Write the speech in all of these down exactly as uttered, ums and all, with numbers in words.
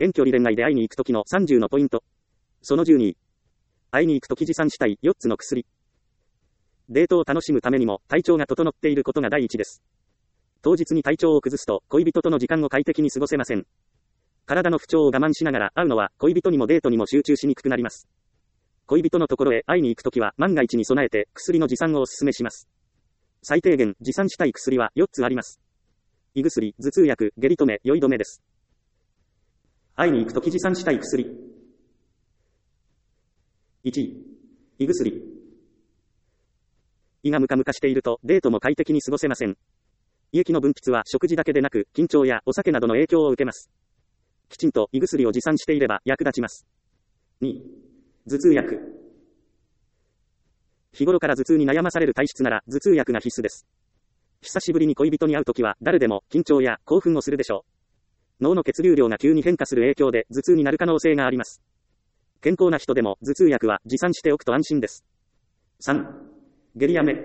遠距離恋愛で会いに行くときのさんじゅうのポイント。そのじゅうに。会いに行くとき持参したいよっつの薬。デートを楽しむためにも体調が整っていることが第一です。当日に体調を崩すと恋人との時間を快適に過ごせません。体の不調を我慢しながら会うのは恋人にもデートにも集中しにくくなります。恋人のところへ会いに行くときは万が一に備えて薬の持参をお勧めします。最低限持参したい薬はよっつあります。胃薬、頭痛薬、下痢止め、酔い止めです。会いに行くとき持参したい薬。いちい、胃薬。胃がムカムカしているとデートも快適に過ごせません。胃液の分泌は食事だけでなく緊張やお酒などの影響を受けます。きちんと胃薬を持参していれば役立ちます。に、頭痛薬。日頃から頭痛に悩まされる体質なら頭痛薬が必須です。久しぶりに恋人に会うときは誰でも緊張や興奮をするでしょう。脳の血流量が急に変化する影響で頭痛になる可能性があります。健康な人でも頭痛薬は持参しておくと安心です。さん、下痢やめ。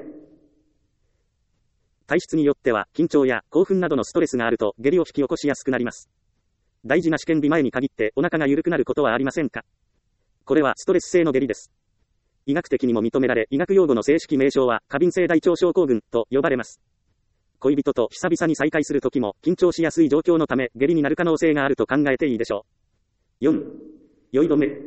体質によっては緊張や興奮などのストレスがあると下痢を引き起こしやすくなります。大事な試験日前に限ってお腹が緩くなることはありませんか？これはストレス性の下痢です。医学的にも認められ、医学用語の正式名称は過敏性大腸症候群と呼ばれます。恋人と久々に再会するときも緊張しやすい状況のため下痢になる可能性があると考えていいでしょう。よん、酔い止め。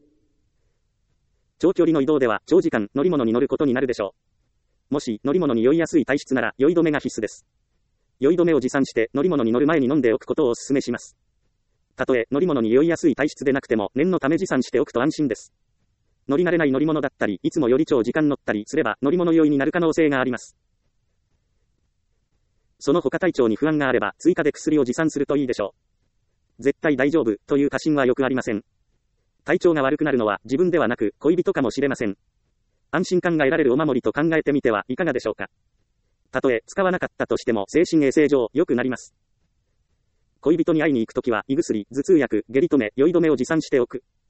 長距離の移動では長時間乗り物に乗ることになるでしょう。もし乗り物に酔いやすい体質なら酔い止めが必須です。酔い止めを持参して乗り物に乗る前に飲んでおくことをお勧めします。たとえ乗り物に酔いやすい体質でなくても念のため持参しておくと安心です。乗り慣れない乗り物だったり、いつもより長時間乗ったりすれば乗り物酔いになる可能性があります。その他体調に不安があれば追加で薬を持参するといいでしょう。絶対大丈夫という過信はよくありません。体調が悪くなるのは自分ではなく恋人かもしれません。安心感が得られるお守りと考えてみてはいかがでしょうか。たとえ使わなかったとしても精神衛生上良くなります。恋人に会いに行くときは胃薬、頭痛薬、下痢止め、酔い止めを持参しておく。